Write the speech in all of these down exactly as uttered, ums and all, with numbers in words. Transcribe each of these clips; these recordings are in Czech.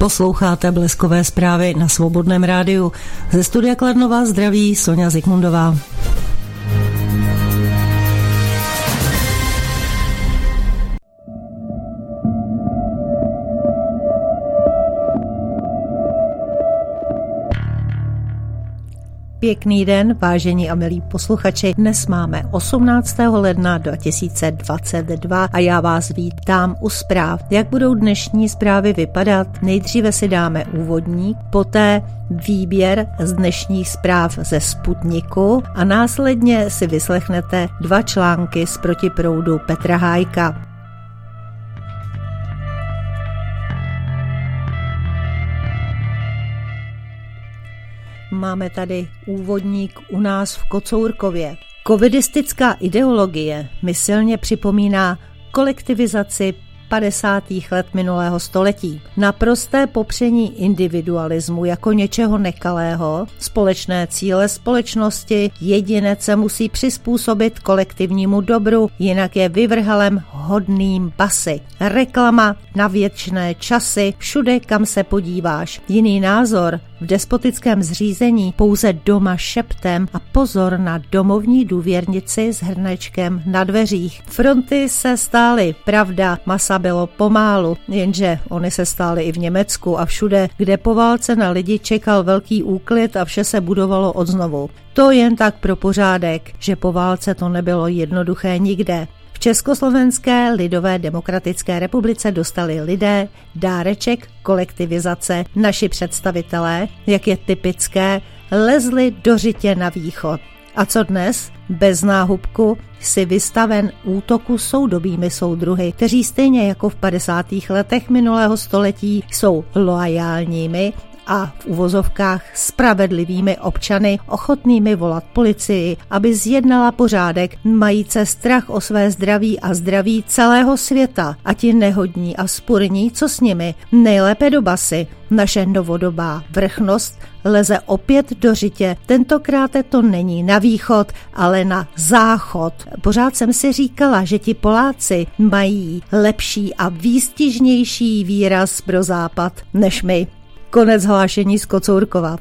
Posloucháte Bleskové zprávy na Svobodném rádiu. Ze studia Kladno vás zdraví Soňa Zikmundová. Pěkný den, vážení a milí posluchači. Dnes máme osmnáctého ledna dva tisíce dvacet dva a já vás vítám u zpráv. Jak budou dnešní zprávy vypadat? Nejdříve si dáme úvodník, poté výběr z dnešních zpráv ze Sputniku a následně si vyslechnete dva články z Protiproudu Petra Hájka. Máme tady úvodník u nás v Kocourkově. Covidistická ideologie mi silně připomíná kolektivizaci padesátých let minulého století. Naprosté popření individualismu jako něčeho nekalého, společné cíle společnosti, jedinec se musí přizpůsobit kolektivnímu dobru, jinak je vyvrhalem hodným basy. Reklama na věčné časy, všude kam se podíváš. Jiný názor v despotickém zřízení pouze doma šeptem a pozor na domovní důvěrnici s hrnečkem na dveřích. Fronty se stály, pravda, masa bylo pomálu, jenže oni se stály i v Německu a všude, kde po válce na lidi čekal velký úklid a vše se budovalo odznovu. To jen tak pro pořádek, že po válce to nebylo jednoduché nikde. V Československé lidové demokratické republice dostali lidé dáreček kolektivizace. Naši představitelé, jak je typické, lezli do řitě na východ. A co dnes? Bez náhubku si vystaven útoku soudobými soudruhy, kteří stejně jako v padesátých letech minulého století jsou loajálními a v uvozovkách spravedlivými občany ochotnými volat policii, aby zjednala pořádek, majíce strach o své zdraví a zdraví celého světa a ti nehodní a spurní, co s nimi, nejlépe do basy. Naše novodobá vrchnost leze opět do řitě, tentokrát to není na východ, ale na záchod. Pořád jsem si říkala, že ti Poláci mají lepší a výstižnější výraz pro západ než my. Konec hlášení z Kocourkova.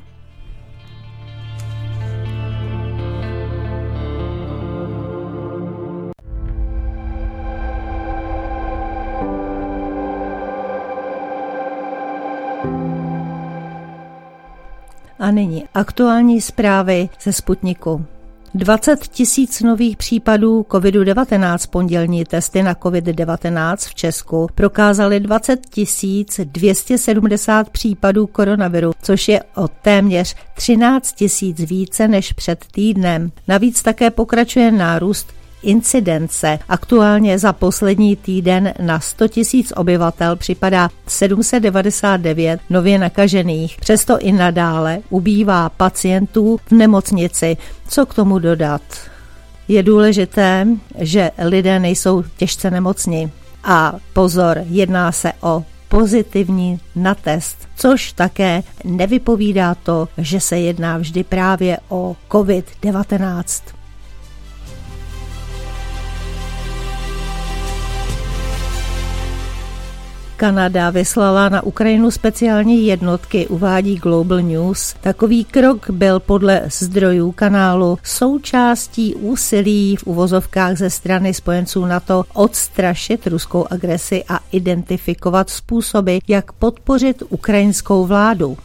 A nyní aktuální zprávy ze Sputniku. dvacet tisíc nových případů kovid devatenáct. Pondělní testy na kovid devatenáct v Česku prokázaly dvacet tisíc dvě stě sedmdesát případů koronaviru, což je o téměř třináct tisíc více než před týdnem. Navíc také pokračuje nárůst incidence. Aktuálně za poslední týden na sto tisíc obyvatel připadá sedm set devadesát devět nově nakažených. Přesto i nadále ubývá pacientů v nemocnici. Co k tomu dodat? Je důležité, že lidé nejsou těžce nemocní. A pozor, jedná se o pozitivní na test, což také nevypovídá to, že se jedná vždy právě o kovid devatenáct. Kanada vyslala na Ukrajinu speciální jednotky, uvádí Global News. Takový krok byl podle zdrojů kanálu součástí úsilí v uvozovkách ze strany spojenců NATO odstrašit ruskou agresi a identifikovat způsoby, jak podpořit ukrajinskou vládu.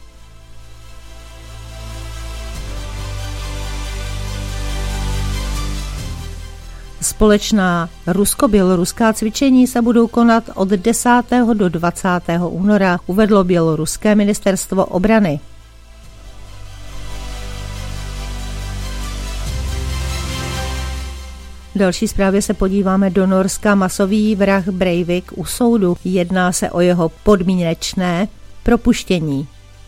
Společná rusko-běloruská cvičení se budou konat od desátého do dvacátého února, uvedlo běloruské ministerstvo obrany. V další zprávě se podíváme do Norska. Masový vrah Breivik u soudu. Jedná se o jeho podmínečné propuštění.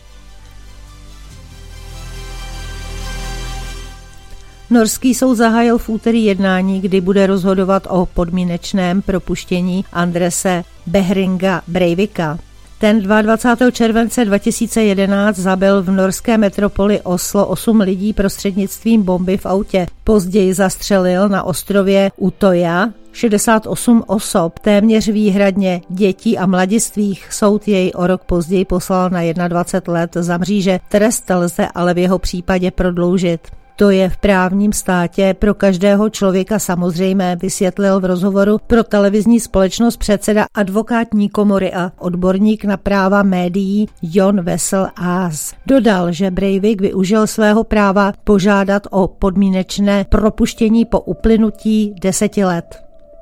Norský soud zahájil v úterý jednání, kdy bude rozhodovat o podmínečném propuštění Andrese Behringa Breivika. Ten dvacátého druhého července dva tisíce jedenáct zabil v norské metropoli Oslo osm lidí prostřednictvím bomby v autě. Později zastřelil na ostrově Utoja šedesát osm osob, téměř výhradně dětí a mladistvých. Soud jej o rok později poslal na dvacet jedna let za mříže. Trest lze ale v jeho případě prodloužit. To je v právním státě pro každého člověka samozřejmé, vysvětlil v rozhovoru pro televizní společnost předseda advokátní komory a odborník na práva médií Jon Wessel-Aas. Dodal, že Breivik využil svého práva požádat o podmínečné propuštění po uplynutí deseti let.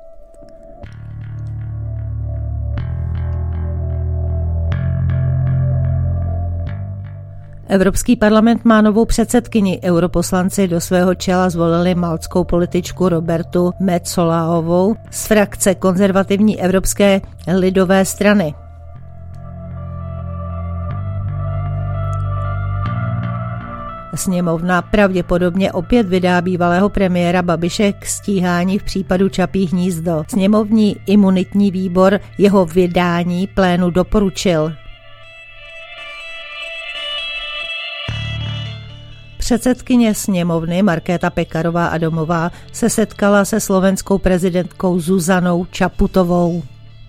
Evropský parlament má novou předsedkyni. Europoslanci do svého čela zvolili maltskou političku Robertu Metsoláovou z frakce konzervativní Evropské lidové strany. Sněmovna pravděpodobně opět vydá bývalého premiéra Babiše k stíhání v případu Čapí hnízdo. Sněmovní imunitní výbor jeho vydání plénu doporučil. Předsedkyně sněmovny Markéta Pekarová Adamová se setkala se slovenskou prezidentkou Zuzanou Čaputovou.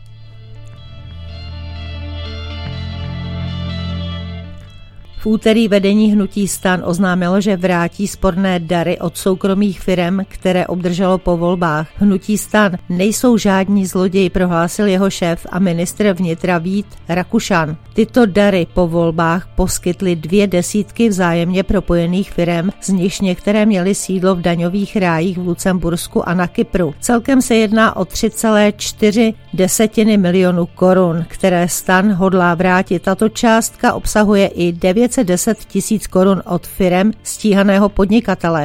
V úterý vedení hnutí STAN oznámilo, že vrátí sporné dary od soukromých firem, které obdrželo po volbách. Hnutí STAN nejsou žádní zloději, prohlásil jeho šéf a ministr vnitra Vít Rakušan. Tyto dary po volbách poskytly dvě desítky vzájemně propojených firem, z nichž některé měly sídlo v daňových rájích v Lucembursku a na Kypru. Celkem se jedná o tři celé čtyři desetiny milionu korun, které STAN hodlá vrátit. Tato částka obsahuje i devět set deset tisíc korun od firem stíhaného podnikatele.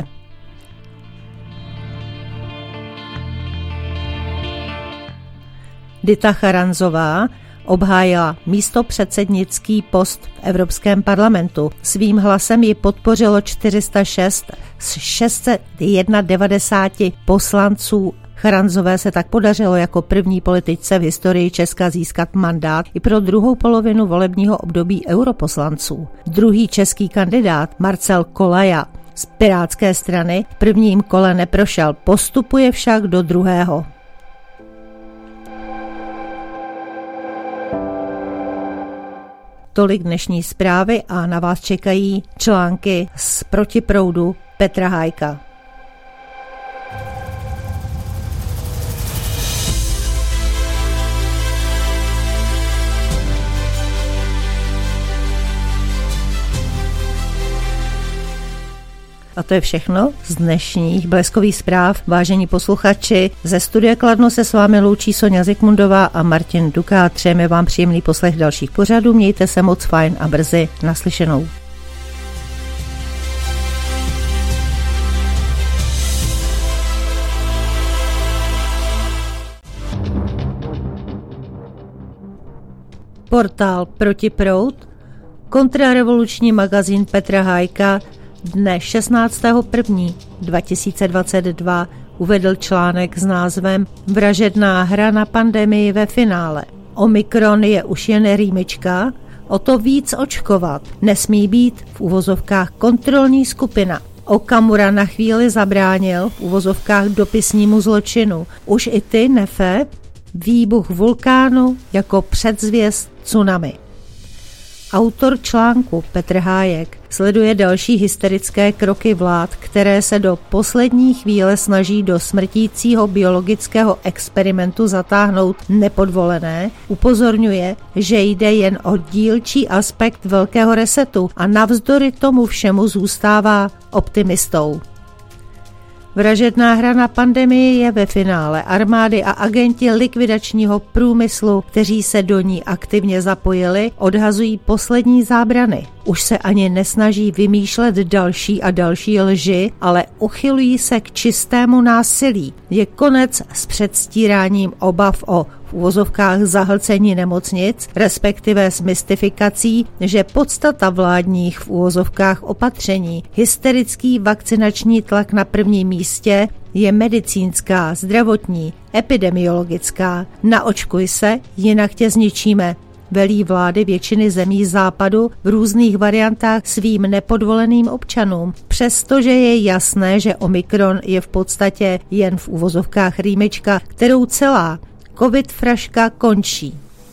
Dita Charanzová obhájila místopředsednický post v Evropském parlamentu. Svým hlasem ji podpořilo čtyři sta šest z šest set devadesát jedna poslanců. Charanzové se tak podařilo jako první političce v historii Česka získat mandát i pro druhou polovinu volebního období europoslanců. Druhý český kandidát Marcel Kolaja z Pirátské strany v prvním kole neprošel, postupuje však do druhého. Tolik dnešní zprávy a na vás čekají články z Protiproudu Petra Hájka. A to je všechno z dnešních bleskových zpráv. Vážení posluchači, ze studia Kladno se s vámi loučí Sonja Zikmundová a Martin Duka. Přejeme vám příjemný poslech dalších pořadů. Mějte se moc fajn a brzy naslyšenou. Portál Protiproud, kontrarevoluční magazín Petra Hájka dne šestnáctého prvního dva tisíce dvacet dva uvedl článek s názvem Vražedná hra na pandemii ve finále. Omikron je už jen rýmička, o to víc očkovat. Nesmí být v uvozovkách kontrolní skupina. Okamura na chvíli zabránil v uvozovkách dopisnímu zločinu. Už i ty, Nefe, výbuch vulkánu jako předzvěst tsunami. Autor článku Petr Hájek sleduje další hysterické kroky vlád, které se do poslední chvíle snaží do smrtícího biologického experimentu zatáhnout nepodvolené, upozorňuje, že jde jen o dílčí aspekt velkého resetu a navzdory tomu všemu zůstává optimistou. Vražedná hra na pandemii je ve finále. Armády a agenti likvidačního průmyslu, kteří se do ní aktivně zapojili, odhazují poslední zábrany. Už se ani nesnaží vymýšlet další a další lži, ale uchylují se k čistému násilí. Je konec s předstíráním obav o v uvozovkách zahlcení nemocnic, respektive s mystifikací, že podstata vládních v uvozovkách opatření, hysterický vakcinační tlak na prvním místě, je medicínská, zdravotní, epidemiologická. Naočkuj se, jinak tě zničíme. velí vlády většiny zemí západu v různých variantách svým nepodvoleným občanům, přestože je jasné, že Omikron je v podstatě jen v uvozovkách rýmička, kterou celá covid fraška končí.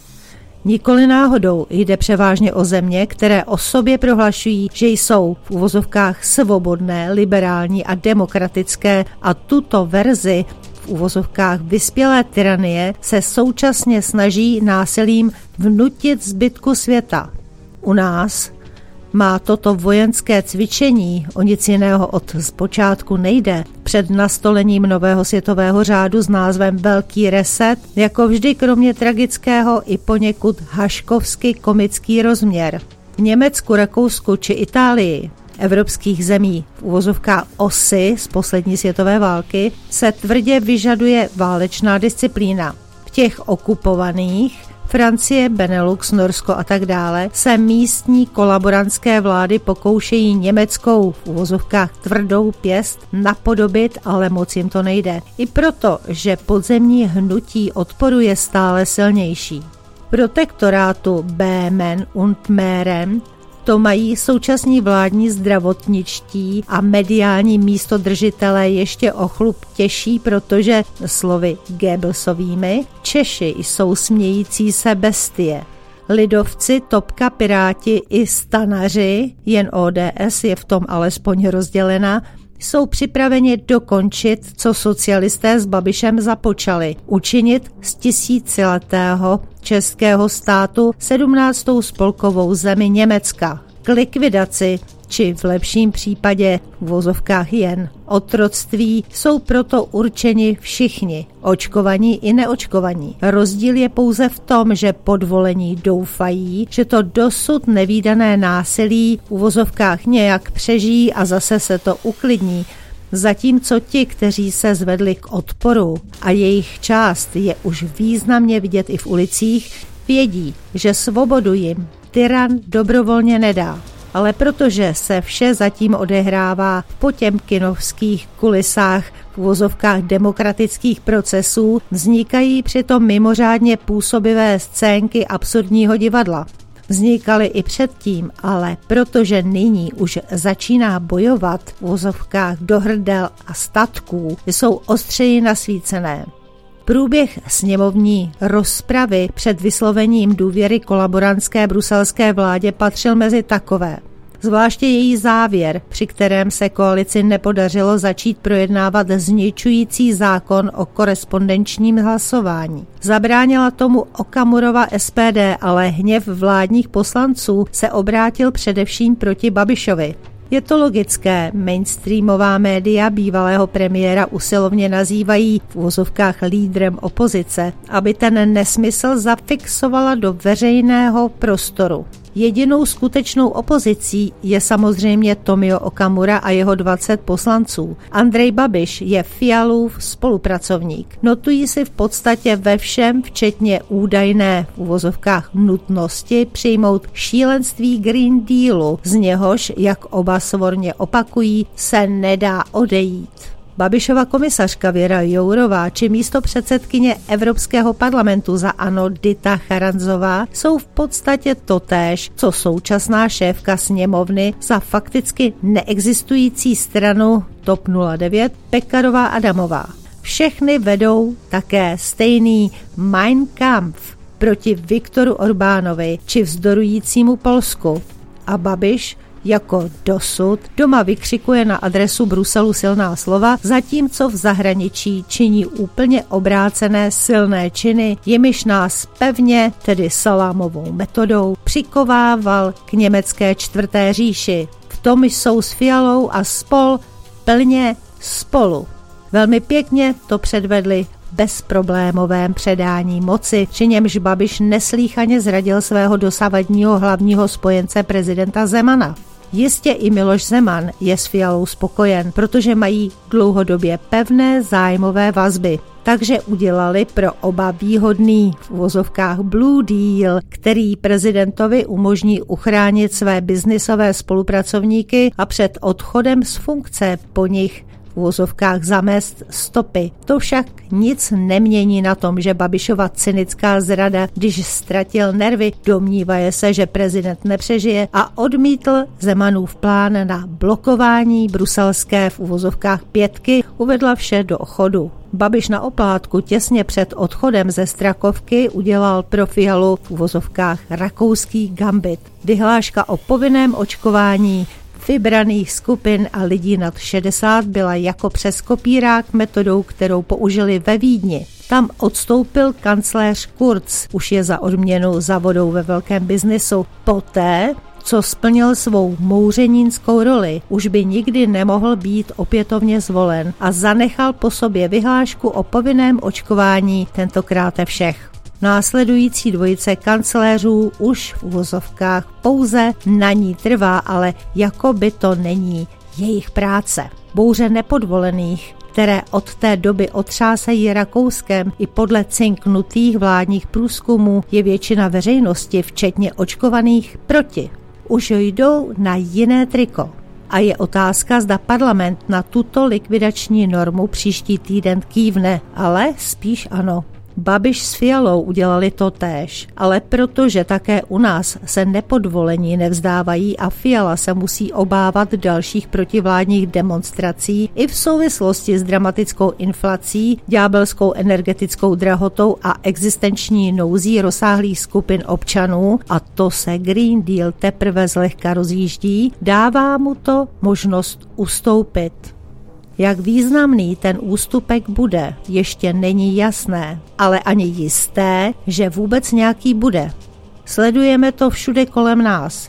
Nikoli náhodou jde převážně o země, které o sobě prohlašují, že jsou v uvozovkách svobodné, liberální a demokratické a tuto verzi v uvozovkách vyspělé tyranie se současně snaží násilím vnutit zbytku světa. U nás má toto vojenské cvičení, o nic jiného od zpočátku nejde, před nastolením nového světového řádu s názvem Velký reset, jako vždy kromě tragického i poněkud haškovsky komický rozměr. V Německu, Rakousku či Itálii, evropských zemí v uvozovkách osy z poslední světové války, se tvrdě vyžaduje válečná disciplína. V těch okupovaných Francie, Benelux, Norsko a tak dále se místní kolaborantské vlády pokoušejí německou v uvozovkách tvrdou pěst napodobit, ale moc jim to nejde. I proto, že podzemní hnutí odporu je stále silnější. Protektorátu Böhmen und Mähren to mají současní vládní zdravotničtí a mediální místodržitelé ještě o chlup těžší, protože slovy Goebbelsovými Češi jsou smějící se bestie. Lidovci, topka, piráti i stanaři, jen O D S je v tom alespoň rozdělena, jsou připraveni dokončit, co socialisté s Babišem započali, učinit z tisíciletého českého státu sedmnáctou spolkovou zemi Německa. K likvidaci, či v lepším případě v vozovkách jen otroctví, jsou proto určeni všichni, očkovaní i neočkovaní. Rozdíl je pouze v tom, že podvolení doufají, že to dosud nevídané násilí v uvozovkách nějak přežijí a zase se to uklidní, zatímco ti, kteří se zvedli k odporu a jejich část je už významně vidět i v ulicích, vědí, že svobodu jim tyran dobrovolně nedá. Ale protože se vše zatím odehrává v potěmkinovských kulisách v uvozovkách demokratických procesů, vznikají přitom mimořádně působivé scénky absurdního divadla. Vznikaly i předtím, ale protože nyní už začíná bojovat v uvozovkách do hrdel a statků, jsou ostřeji nasvícené. Průběh sněmovní rozpravy před vyslovením důvěry kolaborantské bruselské vládě patřil mezi takové. Zvláště její závěr, při kterém se koalici nepodařilo začít projednávat zničující zákon o korespondenčním hlasování. Zabránila tomu Okamurova S P D, ale hněv vládních poslanců se obrátil především proti Babišovi. Je to logické, mainstreamová média bývalého premiéra usilovně nazývají v uvozovkách lídrem opozice, aby ten nesmysl zafixovala do veřejného prostoru. Jedinou skutečnou opozicí je samozřejmě Tomio Okamura a jeho dvacet poslanců. Andrej Babiš je Fialův spolupracovník. Notují si v podstatě ve všem, včetně údajné v uvozovkách nutnosti přijmout šílenství Green Dealu, z něhož, jak oba svorně opakují, se nedá odejít. Babišova komisařka Věra Jourová či místopředsedkyně Evropského parlamentu za ANO Dita Charanzová jsou v podstatě totéž, co současná šéfka sněmovny za fakticky neexistující stranu TOP nula devět Pekarová Adamová. Všechny vedou také stejný Mein Kampf proti Viktoru Orbánovi či vzdorujícímu Polsku. A Babiš jako dosud doma vykřikuje na adresu Bruselu silná slova, zatímco v zahraničí činí úplně obrácené silné činy, jimiž nás pevně, tedy salámovou metodou, přikovával k německé čtvrté říši. V tom jsou s Fialou a spol plně spolu. Velmi pěkně to předvedli bezproblémovém předání moci, při němž Babiš neslýchaně zradil svého dosavadního hlavního spojence prezidenta Zemana. Jistě i Miloš Zeman je s Fialou spokojen, protože mají dlouhodobě pevné zájmové vazby. Takže udělali pro oba výhodný v uvozovkách Blue Deal, který prezidentovi umožní uchránit své biznisové spolupracovníky a před odchodem z funkce po nich v uvozovkách zamést stopy. To však nic nemění na tom, že Babišova cynická zrada, když ztratil nervy, domnívaje se, že prezident nepřežije a odmítl Zemanův plán na blokování bruselské v uvozovkách pětky, uvedla vše do chodu. Babiš na oplátku těsně před odchodem ze Strakovky udělal pro Fialu v uvozovkách rakouský gambit. Vyhláška o povinném očkování vybraných skupin a lidí nad šedesát byla jako přes kopírák metodou, kterou použili ve Vídni. Tam odstoupil kancléř Kurz, už je za odměnu za vodou ve velkém biznisu. Poté, co splnil svou mouřenínskou roli, už by nikdy nemohl být opětovně zvolen a zanechal po sobě vyhlášku o povinném očkování, tentokráte všech. Následující dvojice kancléřů už v uvozovkách pouze na ní trvá, ale jako by to není jejich práce. Bouře nepodvolených, které od té doby otřásají Rakouskem, i podle cinknutých vládních průzkumů je většina veřejnosti, včetně očkovaných, proti. Už jdou na jiné triko. A je otázka, zda parlament na tuto likvidační normu příští týden kývne, ale spíš ano. Babiš s Fialou udělali to též, ale protože také u nás se nepodvolení nevzdávají a Fiala se musí obávat dalších protivládních demonstrací i v souvislosti s dramatickou inflací, ďábelskou energetickou drahotou a existenční nouzí rozsáhlých skupin občanů, a to se Green Deal teprve zlehka rozjíždí, dává mu to možnost ustoupit. Jak významný ten ústupek bude, ještě není jasné, ale ani jisté, že vůbec nějaký bude. Sledujeme to všude kolem nás.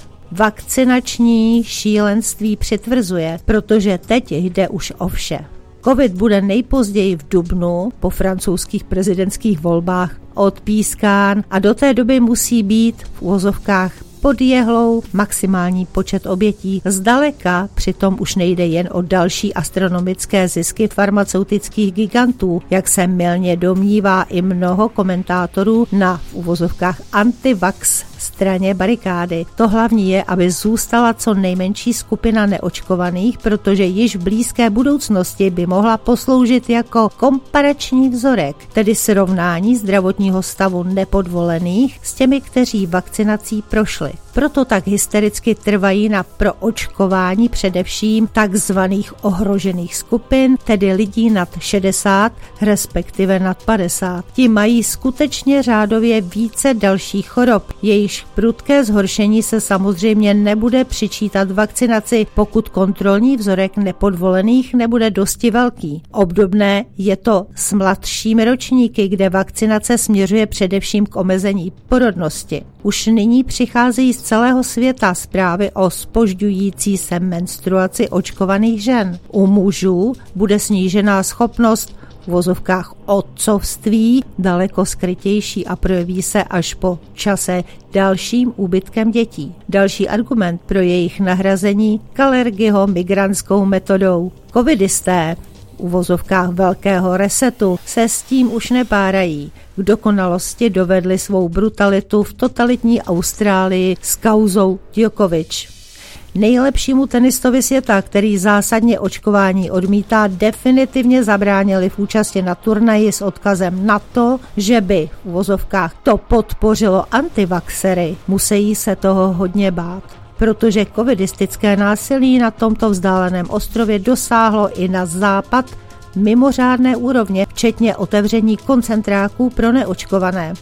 Vakcinační šílenství přitvrzuje, protože teď jde už o vše. Covid bude nejpozději v dubnu po francouzských prezidentských volbách odpískán a do té doby musí být v uvozovkách pod jehlou maximální počet obětí. Zdaleka přitom už nejde jen o další astronomické zisky farmaceutických gigantů, jak se mylně domnívá i mnoho komentátorů na v uvozovkách antivax straně barikády. To hlavní je, aby zůstala co nejmenší skupina neočkovaných, protože již v blízké budoucnosti by mohla posloužit jako komparační vzorek, tedy srovnání zdravotního stavu nepodvolených s těmi, kteří vakcinací prošli. Proto tak hystericky trvají na proočkování především takzvaných ohrožených skupin, tedy lidí nad šedesát, respektive nad padesát. Ti mají skutečně řádově více dalších chorob. Jejichž prudké zhoršení se samozřejmě nebude přičítat vakcinaci, pokud kontrolní vzorek nepodvolených nebude dosti velký. Obdobné je to s mladšími ročníky, kde vakcinace směřuje především k omezení porodnosti. Už nyní přicházejí z celého světa zprávy o zpožďující se menstruaci očkovaných žen. U mužů bude snížená schopnost v uvozovkách otcovství daleko skrytější a projeví se až po čase dalším úbytkem dětí. Další argument pro jejich nahrazení Kalergiho migrantskou metodou. Covidisté v uvozovkách velkého resetu se s tím už nepárají. K dokonalosti dovedli svou brutalitu v totalitní Austrálii s kauzou Djokovic. Nejlepšímu tenistovi světa, který zásadně očkování odmítá, definitivně zabránili v účasti na turnaji s odkazem na to, že by v uvozovkách to podpořilo antivaxery. Musí se toho hodně bát, protože covidistické násilí na tomto vzdáleném ostrově dosáhlo i na západ mimořádné úrovně, včetně otevření koncentráků pro neočkované.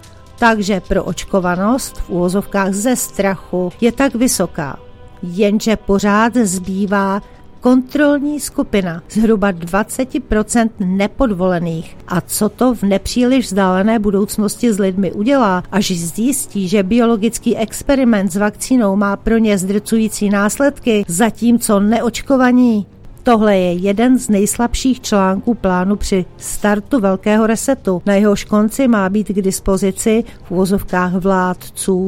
Takže proočkovanost v uvozovkách ze strachu je tak vysoká. Jenže pořád zbývá kontrolní skupina zhruba dvacet procent nepodvolených. A co to v nepříliš vzdálené budoucnosti s lidmi udělá, až zjistí, že biologický experiment s vakcínou má pro ně zdrcující následky, zatímco neočkovaní? Tohle je jeden z nejslabších článků plánu při startu velkého resetu. Na jehož konci má být k dispozici v uvozovkách vládcům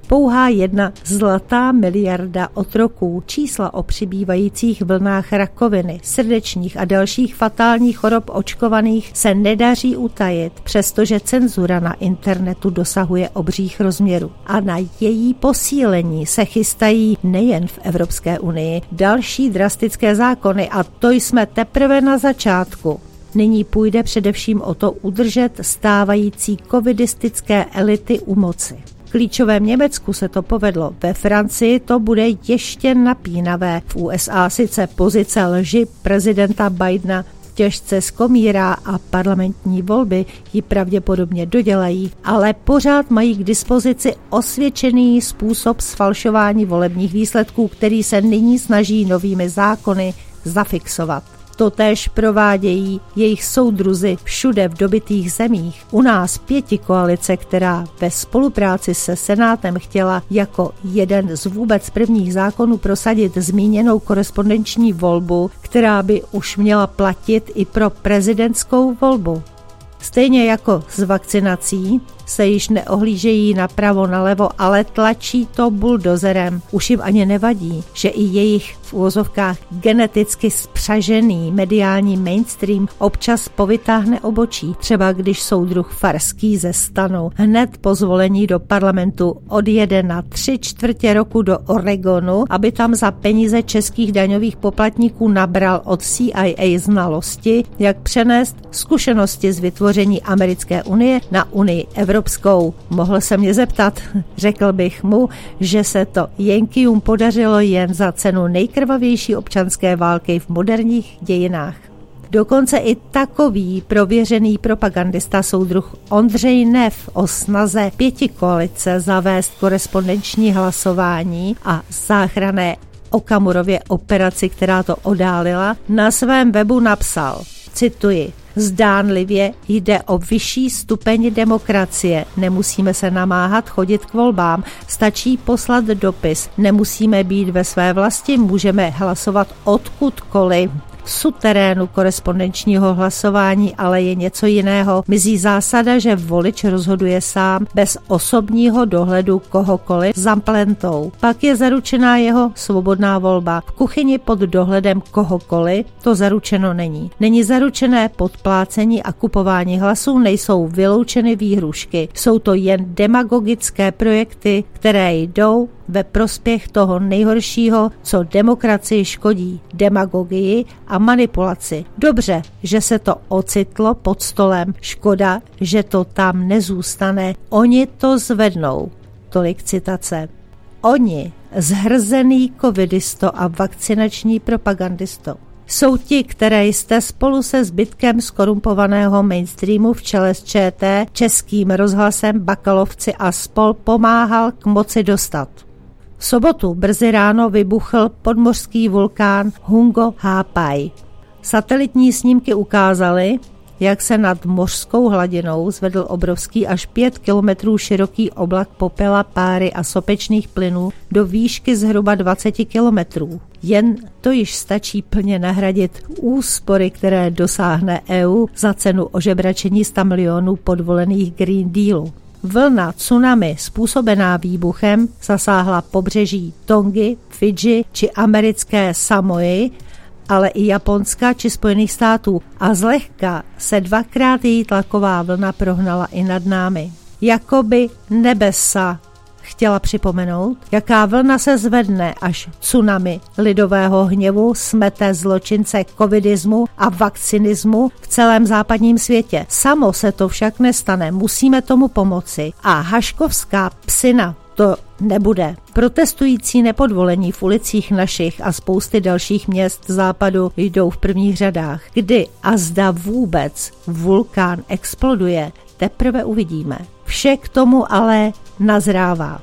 Pouhá jedna zlatá miliarda otroků. Čísla o přibývajících vlnách rakoviny, srdečních a dalších fatálních chorob očkovaných se nedaří utajit, přestože cenzura na internetu dosahuje obřích rozměrů. A na její posílení se chystají nejen v Evropské unii další drastické zákony, a to jsme teprve na začátku. Nyní půjde především o to udržet stávající covidistické elity u moci. V klíčovém Německu se to povedlo, ve Francii to bude ještě napínavé. V U S A sice pozice lži prezidenta Bidena těžce skomírá a parlamentní volby ji pravděpodobně dodělají, ale pořád mají k dispozici osvědčený způsob sfalšování volebních výsledků, který se nyní snaží novými zákony zafixovat. Totéž provádějí jejich soudruzi všude v dobytých zemích. U nás pětikoalice, která ve spolupráci se Senátem chtěla jako jeden z vůbec prvních zákonů prosadit zmíněnou korespondenční volbu, která by už měla platit i pro prezidentskou volbu. Stejně jako s vakcinací se již neohlížejí napravo nalevo, ale tlačí to buldozerem. Už jim ani nevadí, že i jejich v uvozovkách geneticky spřažený mediální mainstream občas povytáhne obočí. Třeba když soudruh Farský ze STANu hned po zvolení do parlamentu odjede na tři čtvrtě roku do Oregonu, aby tam za peníze českých daňových poplatníků nabral od C I A znalosti, jak přenést zkušenosti z vytvoření americké unie na unii evropskou. Mohl se mě zeptat, řekl bych mu, že se to Yankeeům podařilo jen za cenu nejkrvavější občanské války v moderních dějinách. Dokonce i takový prověřený propagandista soudruh Ondřej Neff o snaze pětikoalice zavést korespondenční hlasování a záchranné Okamurově operaci, která to odálila, na svém webu napsal, cituji, zdánlivě jde o vyšší stupeň demokracie. Nemusíme se namáhat chodit k volbám, stačí poslat dopis. Nemusíme být ve své vlasti, můžeme hlasovat odkudkoliv. V suterénu korespondenčního hlasování ale je něco jiného. Mizí zásada, že volič rozhoduje sám bez osobního dohledu kohokoliv za plentou. Pak je zaručená jeho svobodná volba. V kuchyni pod dohledem kohokoliv to zaručeno není. Není zaručené podplácení a kupování hlasů, nejsou vyloučeny výhrušky. Jsou to jen demagogické projekty, které jdou ve prospěch toho nejhoršího, co demokracii škodí, demagogii a manipulaci. Dobře, že se to ocitlo pod stolem. Škoda, že to tam nezůstane. Oni to zvednou. Tolik citace. Oni, zhrzený covidisto a vakcinační propagandisto, jsou ti, které jste spolu se zbytkem skorumpovaného mainstreamu v čele s ČT, Českým rozhlasem, Bakalovci a spol pomáhal k moci dostat. V sobotu brzy ráno vybuchl podmořský vulkán Hungo Hápai. Satelitní snímky ukázaly, jak se nad mořskou hladinou zvedl obrovský až pět kilometrů široký oblak popela, páry a sopečných plynů do výšky zhruba dvacet kilometrů. Jen to již stačí plně nahradit úspory, které dosáhne E U za cenu ožebračení sta milionů podvolených Green Dealu. Vlna tsunami způsobená výbuchem zasáhla pobřeží Tongy, Fidži či americké Samoy, ale i Japonska či Spojených států a zlehka se dvakrát její tlaková vlna prohnala i nad námi. Jakoby nebesa chtěla připomenout, jaká vlna se zvedne, až tsunami lidového hněvu smete zločince covidismu a vakcinismu v celém západním světě. Samo se to však nestane, musíme tomu pomoci. A haškovská psina to nebude. Protestující nepodvolení v ulicích našich a spousty dalších měst západu jdou v prvních řadách. Kdy a zda vůbec vulkán exploduje, teprve uvidíme. Vše k tomu ale nazrává.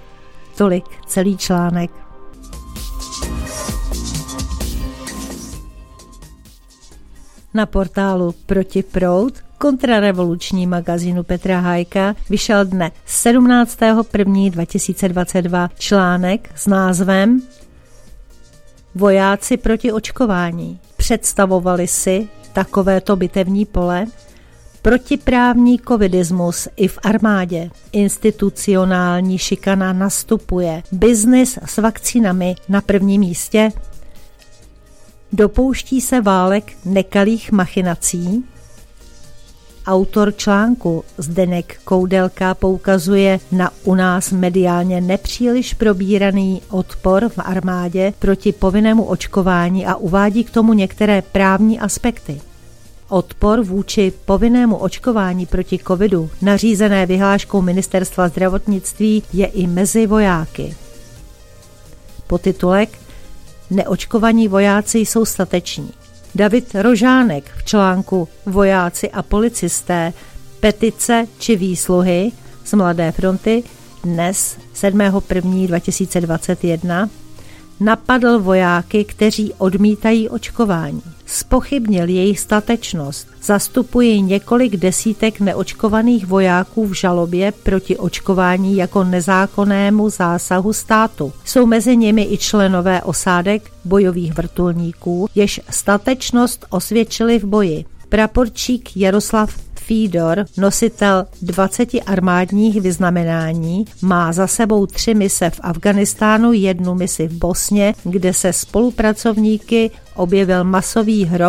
Tolik celý článek. Na portálu Protiproud, kontrarevoluční magazínu Petra Hájka, vyšel dne sedmnáctého prvního dva tisíce dvacet dva článek s názvem Vojáci proti očkování. Představovali si takovéto bitevní pole? Protiprávní covidismus i v armádě. Institucionální šikana nastupuje. Biznis s vakcínami na prvním místě. Dopouští se válek nekalých machinací. Autor článku Zdeněk Koudelka poukazuje na u nás mediálně nepříliš probíraný odpor v armádě proti povinnému očkování a uvádí k tomu některé právní aspekty. Odpor vůči povinnému očkování proti covidu, nařízené vyhláškou Ministerstva zdravotnictví, je i mezi vojáky. Podtitulek Neočkovaní vojáci jsou stateční. David Rožánek v článku Vojáci a policisté, petice či výsluhy z Mladé fronty dnes sedmého prvního dva tisíce dvacet jedna napadl vojáky, kteří odmítají očkování. Zpochybnil jejich statečnost. Zastupuje několik desítek neočkovaných vojáků v žalobě proti očkování jako nezákonnému zásahu státu. Jsou mezi nimi i členové osádek bojových vrtulníků, jež statečnost osvědčili v boji. Praporčík Jaroslav Fídor, nositel dvaceti armádních vyznamenání, má za sebou tři mise v Afghánistánu, jednu misi v Bosně, kde se spolupracovníky objevil masový hrob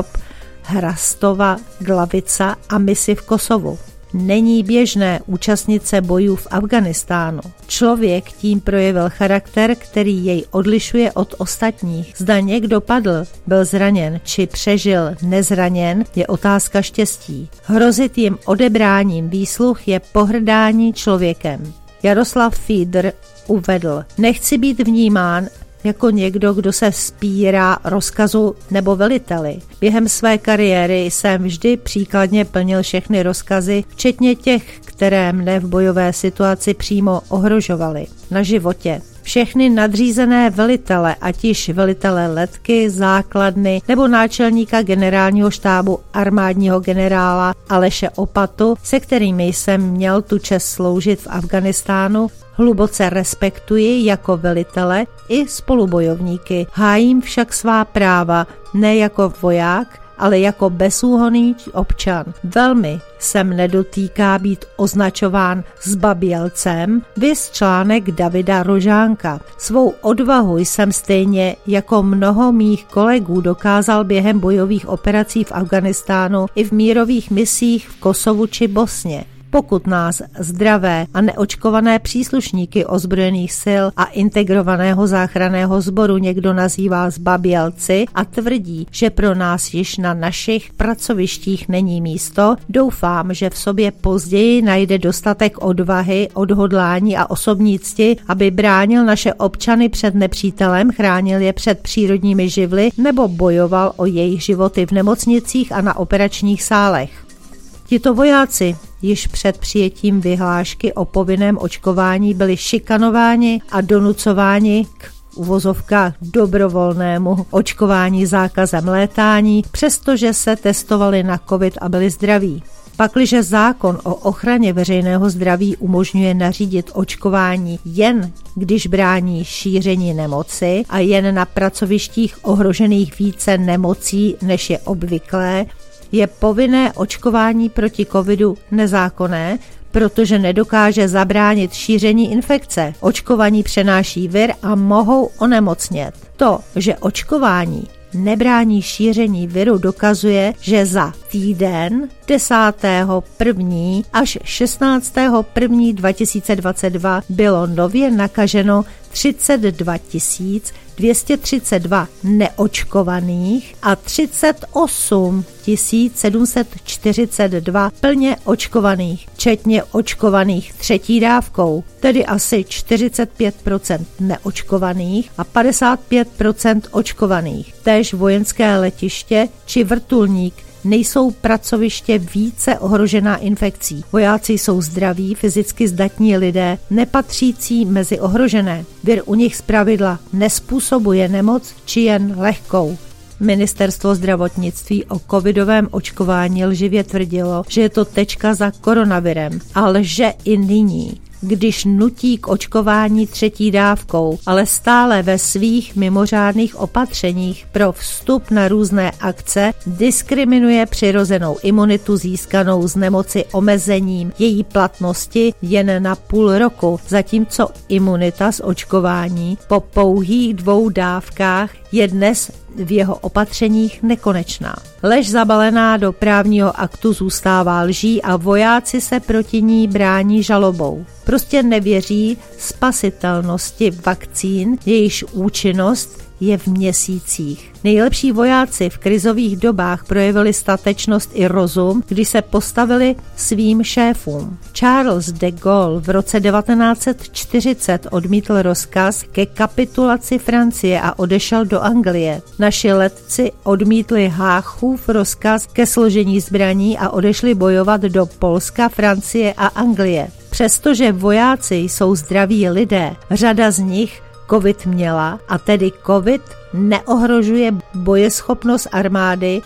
Hrastova Glavica a misi v Kosovu. Není běžné účastnit se bojů v Afghánistánu. Člověk tím projevil charakter, který jej odlišuje od ostatních. Zda někdo padl, byl zraněn či přežil nezraněn, je otázka štěstí. Hrozit jim odebráním výsluh je pohrdání člověkem. Jaroslav Fídr uvedl: Nechci být vnímán jako někdo, kdo se vzpírá rozkazu nebo veliteli. Během své kariéry jsem vždy příkladně plnil všechny rozkazy, včetně těch, které mne v bojové situaci přímo ohrožovaly. Na životě. Všechny nadřízené velitele, ať již velitele letky, základny nebo náčelníka generálního štábu armádního generála Aleše Opatu, se kterými jsem měl tu čest sloužit v Afghánistánu, hluboce respektuji jako velitele i spolubojovníky. Hájím však svá práva ne jako voják, ale jako bezúhonný občan. Velmi se mne dotýká být označován zbabělcem, viz článek Davida Rožánka. Svou odvahu jsem stejně jako mnoho mých kolegů dokázal během bojových operací v Afghánistánu i v mírových misích v Kosovu či Bosně. Pokud nás zdravé a neočkované příslušníky ozbrojených sil a integrovaného záchranného sboru někdo nazývá zbabělci a tvrdí, že pro nás již na našich pracovištích není místo, doufám, že v sobě později najde dostatek odvahy, odhodlání a osobní cti, aby bránil naše občany před nepřítelem, chránil je před přírodními živly nebo bojoval o jejich životy v nemocnicích a na operačních sálech. Tito vojáci již před přijetím vyhlášky o povinném očkování byli šikanováni a donucováni k uvozovkách dobrovolnému očkování zákazem létání, přestože se testovali na covid a byli zdraví. Pakliže zákon o ochraně veřejného zdraví umožňuje nařídit očkování jen když brání šíření nemoci a jen na pracovištích ohrožených více nemocí než je obvyklé, je povinné očkování proti covidu nezákonné, protože nedokáže zabránit šíření infekce. Očkovaní přenáší vir a mohou onemocnět. To, že očkování nebrání šíření viru, dokazuje, že za týden desátého prvního až šestnáctého prvního dva tisíce dvacet dva bylo nově nakaženo třicet dva tisíc dvě stě třicet dva neočkovaných a třicet osm tisíc sedm set čtyřicet dva plně očkovaných, včetně očkovaných třetí dávkou, tedy asi čtyřicet pět procent neočkovaných a padesát pět procent očkovaných. Též vojenské letiště či vrtulník nejsou pracoviště více ohrožená infekcí. Vojáci jsou zdraví, fyzicky zdatní lidé, nepatřící mezi ohrožené. Vir u nich zpravidla nespůsobuje nemoc či jen lehkou. Ministerstvo zdravotnictví o covidovém očkování lživě tvrdilo, že je to tečka za koronavirem, a lže i nyní. když nutí k očkování třetí dávkou, ale stále ve svých mimořádných opatřeních pro vstup na různé akce diskriminuje přirozenou imunitu získanou z nemoci omezením její platnosti jen na půl roku, zatímco imunita z očkování po pouhých dvou dávkách je dnes v jeho opatřeních nekonečná. Lež zabalená do právního aktu zůstává lží a vojáci se proti ní brání žalobou. Prostě nevěří spasitelnosti vakcín, jejichž účinnost je v měsících. Nejlepší vojáci v krizových dobách projevili statečnost i rozum, když se postavili svým šéfům. Charles de Gaulle v roce devatenáct set čtyřicet odmítl rozkaz ke kapitulaci Francie a odešel do Anglie. Naši letci odmítli Haachův rozkaz ke složení zbraní a odešli bojovat do Polska, Francie a Anglie. Přestože vojáci jsou zdraví lidé, řada z nich covid měla a tedy covid neohrožuje bojeschopnost armády,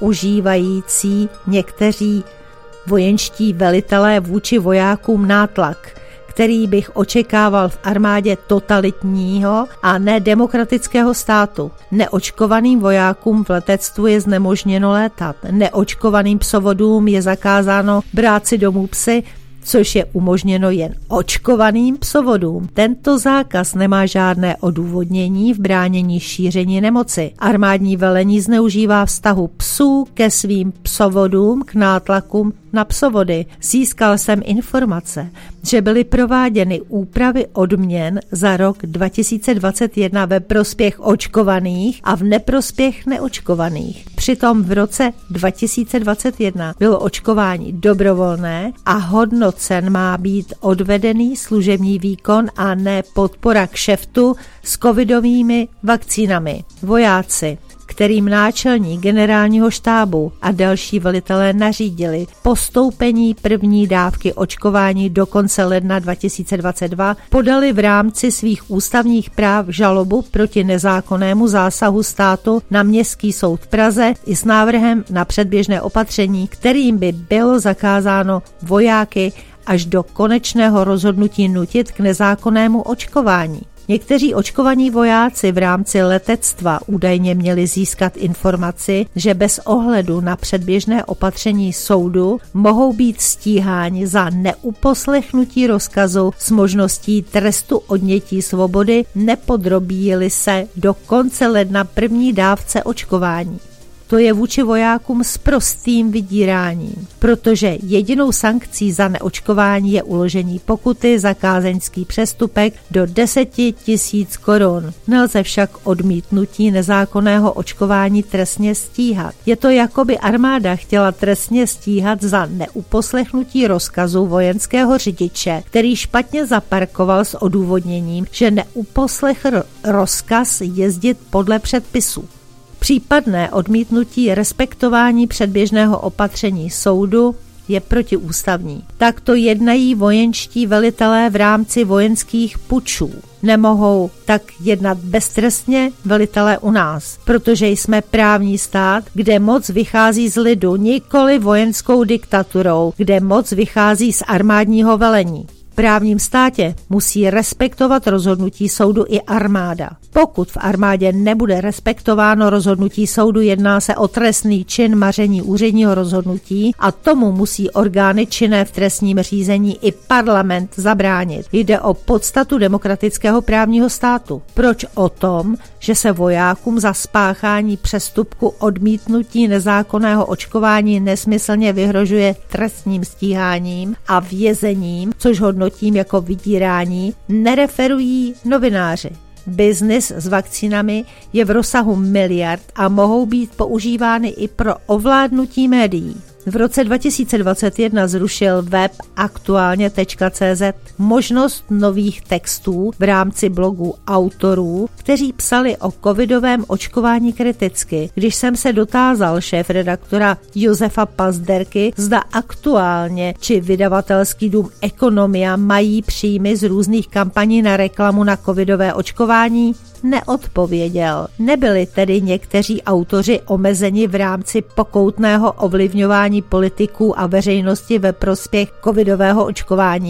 používající někteří vojenští velitelé vůči vojákům nátlak, který bych očekával v armádě totalitního a nedemokratického státu. Neočkovaným vojákům v letectvu je znemožněno létat, neočkovaným psovodům je zakázáno brát si domů psy, což je umožněno jen očkovaným psovodům. Tento zákaz nemá žádné odůvodnění v bránění šíření nemoci. Armádní velení zneužívá vztahu psů ke svým psovodům k nátlakům na psovody. Získal jsem informace, že byly prováděny úpravy odměn za rok dva tisíce dvacet jedna ve prospěch očkovaných a v neprospěch neočkovaných. Přitom v roce dva tisíce dvacet jedna bylo očkování dobrovolné a hodnocen má být odvedený služební výkon a ne podpora kšeftu s covidovými vakcínami. Vojáci, kterým náčelník generálního štábu a další velitelé nařídili postoupení první dávky očkování do konce ledna dva tisíce dvacet dva, podali v rámci svých ústavních práv žalobu proti nezákonnému zásahu státu na Městský soud v Praze i s návrhem na předběžné opatření, kterým by bylo zakázáno vojáky až do konečného rozhodnutí nutit k nezákonnému očkování. Někteří očkovaní vojáci v rámci letectva údajně měli získat informaci, že bez ohledu na předběžné opatření soudu mohou být stíháni za neuposlechnutí rozkazu s možností trestu odnětí svobody, nepodrobí-li se do konce ledna první dávce očkování. To je vůči vojákům sprostým vydíráním, protože jedinou sankcí za neočkování je uložení pokuty za kázeňský přestupek do deset tisíc korun. Nelze však odmítnutí nezákonného očkování trestně stíhat. Je to, jako by armáda chtěla trestně stíhat za neuposlechnutí rozkazu vojenského řidiče, který špatně zaparkoval s odůvodněním, že neuposlechl rozkaz jezdit podle předpisů. Případné odmítnutí respektování předběžného opatření soudu je protiústavní. Takto jednají vojenští velitelé v rámci vojenských pučů. Nemohou tak jednat beztrestně velitelé u nás, protože jsme právní stát, kde moc vychází z lidu, nikoli vojenskou diktaturou, kde moc vychází z armádního velení. V právním státě musí respektovat rozhodnutí soudu i armáda. Pokud v armádě nebude respektováno rozhodnutí soudu, jedná se o trestný čin maření úředního rozhodnutí a tomu musí orgány činné v trestním řízení i parlament zabránit. Jde o podstatu demokratického právního státu. Proč o tom, že se vojákům za spáchání přestupku odmítnutí nezákonného očkování nesmyslně vyhrožuje trestním stíháním a vězením, což hodnotím jako vydírání, nereferují novináři. Biznis s vakcínami je v rozsahu miliard a mohou být používány i pro ovládnutí médií. V roce dva tisíce dvacet jedna zrušil web aktuálně tečka cé zet možnost nových textů v rámci blogů autorů, kteří psali o covidovém očkování kriticky. Když jsem se dotázal šéfredaktora Josefa Pazderky, zda aktuálně či vydavatelský dům Ekonomia mají příjmy z různých kampaní na reklamu na covidové očkování, neodpověděl. Nebyli tedy někteří autoři omezeni v rámci pokoutného ovlivňování politiků a veřejnosti ve prospěch covidového očkování?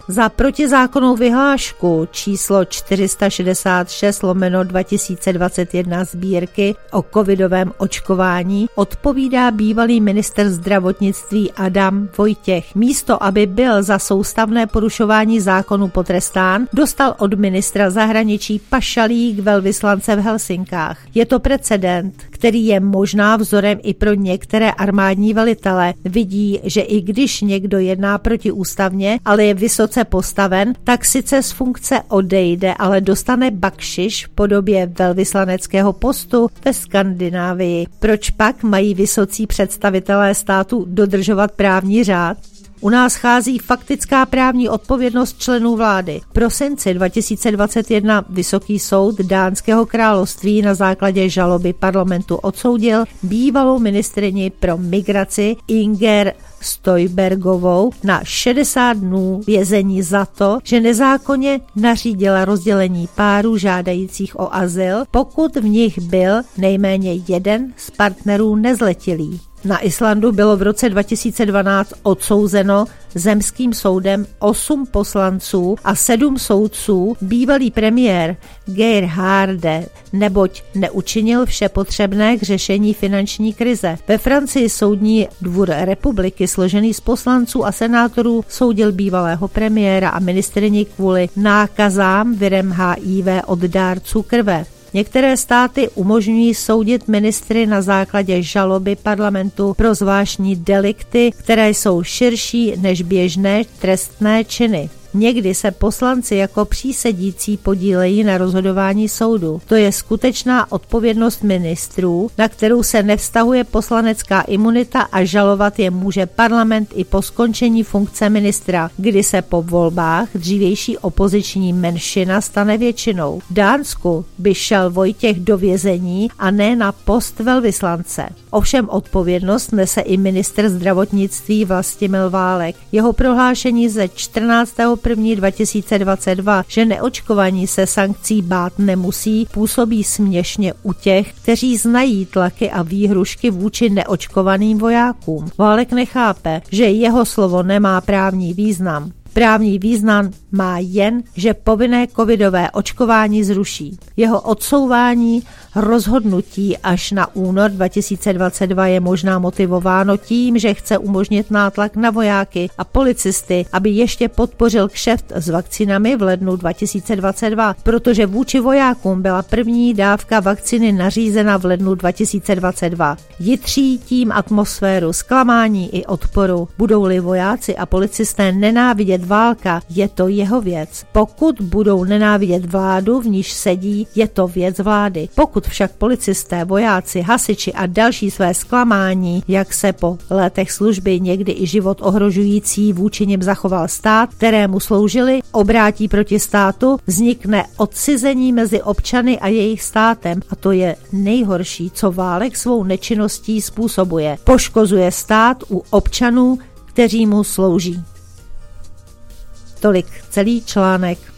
Za protizákonnou vyhlášku číslo čtyři sta šedesát šest lomeno dva tisíce dvacet jedna sbírky o covidovém očkování odpovídá bývalý ministr zdravotnictví Adam Vojtěch. Místo, aby byl za soustavné porušování zákonu potrestán, dostal od ministra zahraničí pašalík velvyslance v Helsinkách. Je to precedent, který je možná vzorem i pro některé armádní velitele. Vidí, že i když někdo jedná protiústavně, ale je vysoce postaven, tak sice z funkce odejde, ale dostane bakšiš v podobě velvyslaneckého postu ve Skandinávii. Proč pak mají vysocí představitelé státu dodržovat právní řád? U nás chází faktická právní odpovědnost členů vlády. V prosinci dva tisíce dvacet jedna Vysoký soud Dánského království na základě žaloby parlamentu odsoudil bývalou ministryni pro migraci Inger Støjbergovou na šedesát dnů vězení za to, že nezákonně nařídila rozdělení párů žádajících o azyl, pokud v nich byl nejméně jeden z partnerů nezletilý. Na Islandu bylo v roce dva tisíce dvanáct odsouzeno zemským soudem osm poslanců a sedm soudců bývalý premiér Geir Haarde, neboť neučinil vše potřebné k řešení finanční krize. Ve Francii soudní dvůr republiky složený z poslanců a senátorů soudil bývalého premiéra a ministryni kvůli nákazám virem H I V od dárců krve. Některé státy umožňují soudit ministry na základě žaloby parlamentu pro zvláštní delikty, které jsou širší než běžné trestné činy. Někdy se poslanci jako přísedící podílejí na rozhodování soudu. To je skutečná odpovědnost ministrů, na kterou se nevztahuje poslanecká imunita a žalovat je může parlament i po skončení funkce ministra, kdy se po volbách dřívější opoziční menšina stane většinou. V Dánsku by šel Vojtěch do vězení a ne na post velvyslance. Ovšem odpovědnost nese i ministr zdravotnictví Vlastimil Válek. Jeho prohlášení ze čtrnáctého prvního dva tisíce dvacet dva, že neočkovaní se sankcí bát nemusí, působí směšně u těch, kteří znají tlaky a výhrušky vůči neočkovaným vojákům. Válek nechápe, že jeho slovo nemá právní význam. Právní význam má jen, že povinné covidové očkování zruší. Jeho odsouvání rozhodnutí až na únor dva tisíce dvacet dva je možná motivováno tím, že chce umožnit nátlak na vojáky a policisty, aby ještě podpořil kšeft s vakcinami v lednu dva tisíce dvacet dva, protože vůči vojákům byla první dávka vakcíny nařízena v lednu dva tisíce dvacet dva. Jitří tím atmosféru zklamání i odporu. Budou-li vojáci a policisté nenávidět válka, je to jeho věc. Pokud budou nenávidět vládu, v níž sedí, je to věc vlády. Pokud však policisté, vojáci, hasiči a další své zklamání, jak se po letech služby někdy i život ohrožující vůči nim zachoval stát, kterému sloužili, obrátí proti státu, vznikne odcizení mezi občany a jejich státem a to je nejhorší, co válek svou nečinností způsobuje. Poškozuje stát u občanů, kteří mu slouží. Tolik celý článek.